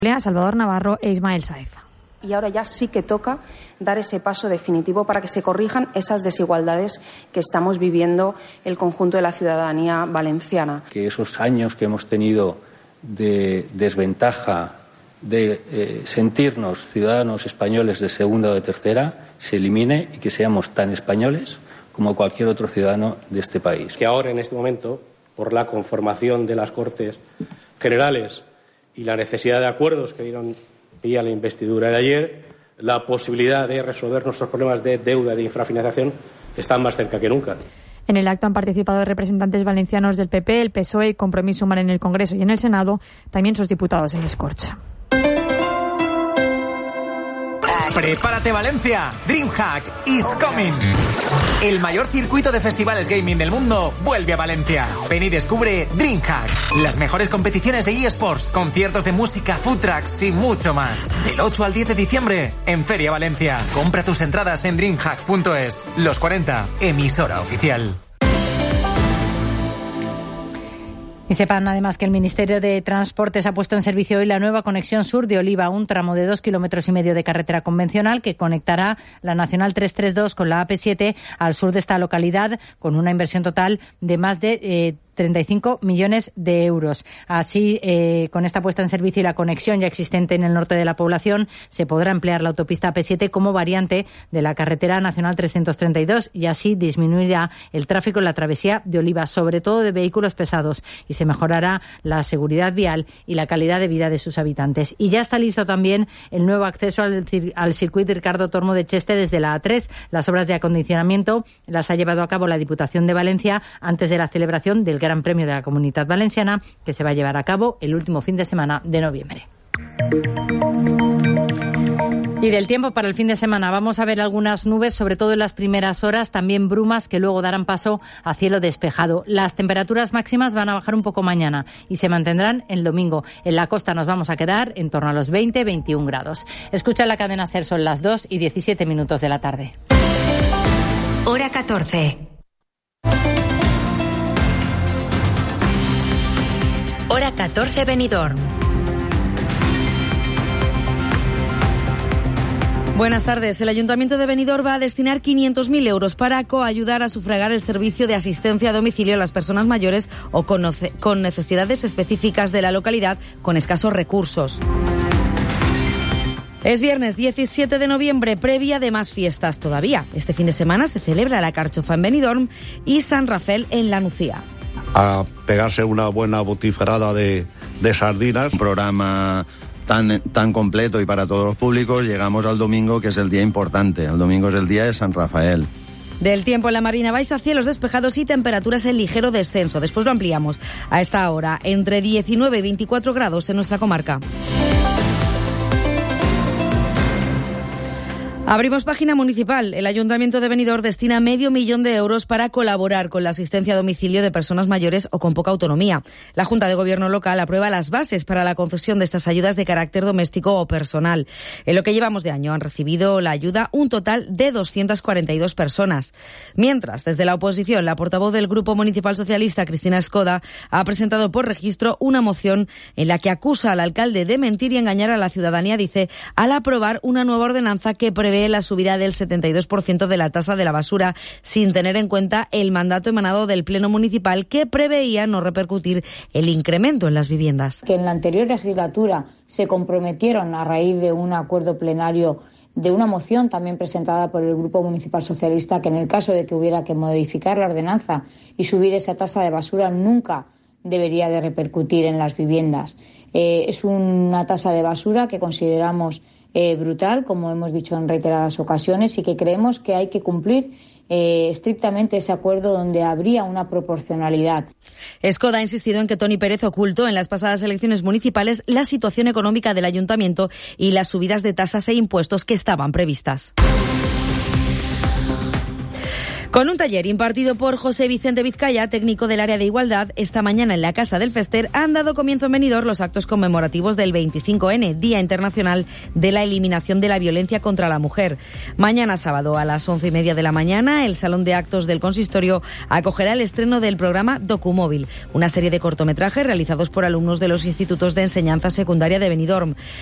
Salvador Navarro e Ismael Sáez. Y ahora ya sí que toca dar ese paso definitivo para que se corrijan esas desigualdades que estamos viviendo el conjunto de la ciudadanía valenciana. Que esos años que hemos tenido de desventaja, de sentirnos ciudadanos españoles de segunda o de tercera, se elimine y que seamos tan españoles como cualquier otro ciudadano de este país. Que ahora, en este momento, por la conformación de las Cortes Generales y la necesidad de acuerdos que dieron pie a la investidura de ayer, la posibilidad de resolver nuestros problemas de deuda y de infrafinanciación están más cerca que nunca. En el acto han participado representantes valencianos del PP, el PSOE y Compromís Humano en el Congreso y en el Senado, también sus diputados en Escorch. ¡Prepárate, Valencia! DreamHack is coming. El mayor circuito de festivales gaming del mundo vuelve a Valencia. Ven y descubre DreamHack. Las mejores competiciones de eSports, conciertos de música, food trucks y mucho más. Del 8 al 10 de diciembre en Feria Valencia. Compra tus entradas en dreamhack.es. Los 40, emisora oficial. Y sepan además que el Ministerio de Transportes ha puesto en servicio hoy la nueva conexión sur de Oliva, un tramo de 2,5 kilómetros de carretera convencional que conectará la Nacional 332 con la AP7 al sur de esta localidad, con una inversión total de más de 35 millones de euros. Así, con esta puesta en servicio y la conexión ya existente en el norte de la población, se podrá emplear la autopista AP7 como variante de la carretera nacional 332 y así disminuirá el tráfico en la travesía de Oliva, sobre todo de vehículos pesados, y se mejorará la seguridad vial y la calidad de vida de sus habitantes. Y ya está listo también el nuevo acceso al circuito Ricardo Tormo de Cheste desde la A3. Las obras de acondicionamiento las ha llevado a cabo la Diputación de Valencia antes de la celebración del Gran Premio de la Comunidad Valenciana, que se va a llevar a cabo el último fin de semana de noviembre. Y del tiempo para el fin de semana vamos a ver algunas nubes, sobre todo en las primeras horas, también brumas que luego darán paso a cielo despejado. Las temperaturas máximas van a bajar un poco mañana y se mantendrán el domingo. En la costa nos vamos a quedar en torno a los 20-21 grados. Escucha la cadena SER, son las 2:17 de la tarde. Hora 14. Hora 14 Benidorm. Buenas tardes. El Ayuntamiento de Benidorm va a destinar 500.000 euros para coayudar a sufragar el servicio de asistencia a domicilio a las personas mayores o con necesidades específicas de la localidad con escasos recursos. Es viernes 17 de noviembre, previa de más fiestas todavía. Este fin de semana se celebra la Carchofa en Benidorm y San Rafael en La Nucía. A pegarse una buena botifarrada de sardinas. Un programa tan completo y para todos los públicos. Llegamos al domingo, que es el día importante. El domingo es el día de San Rafael. Del tiempo en la Marina vais a cielos despejados y temperaturas en ligero descenso. Después lo ampliamos a esta hora, entre 19 y 24 grados en nuestra comarca. Abrimos página municipal. El Ayuntamiento de Benidorm destina 500.000 euros para colaborar con la asistencia a domicilio de personas mayores o con poca autonomía. La Junta de Gobierno local aprueba las bases para la concesión de estas ayudas de carácter doméstico o personal. En lo que llevamos de año han recibido la ayuda un total de 242 personas. Mientras, desde la oposición, la portavoz del Grupo Municipal Socialista, Cristina Escoda, ha presentado por registro una moción en la que acusa al alcalde de mentir y engañar a la ciudadanía, dice, al aprobar una nueva ordenanza que prevé la subida del 72% de la tasa de la basura, sin tener en cuenta el mandato emanado del Pleno Municipal que preveía no repercutir el incremento en las viviendas. Que en la anterior legislatura se comprometieron a raíz de un acuerdo plenario de una moción también presentada por el Grupo Municipal Socialista, que en el caso de que hubiera que modificar la ordenanza y subir esa tasa de basura nunca debería de repercutir en las viviendas. Es una tasa de basura que consideramos brutal, como hemos dicho en reiteradas ocasiones, y que creemos que hay que cumplir estrictamente ese acuerdo donde habría una proporcionalidad. Escoda ha insistido en que Toni Pérez ocultó en las pasadas elecciones municipales la situación económica del ayuntamiento y las subidas de tasas e impuestos que estaban previstas. Con un taller impartido por José Vicente Vizcaya, técnico del área de igualdad, esta mañana en la Casa del Fester han dado comienzo en Benidorm los actos conmemorativos del 25N, Día Internacional de la Eliminación de la Violencia contra la Mujer. Mañana sábado a las 11:30 de la mañana, el Salón de Actos del Consistorio acogerá el estreno del programa Documóvil, una serie de cortometrajes realizados por alumnos de los institutos de enseñanza secundaria de Benidorm.